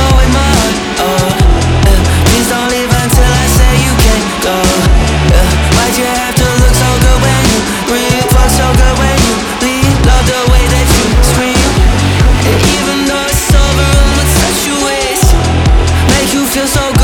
with my heart, oh yeah. Please don't leave until I say you can't go, yeah. Why'd you have to look so good when you breathe? Fuck so good when you leave. Love the way that you scream, and even though it's over, I'ma touch you waist, make you feel so good.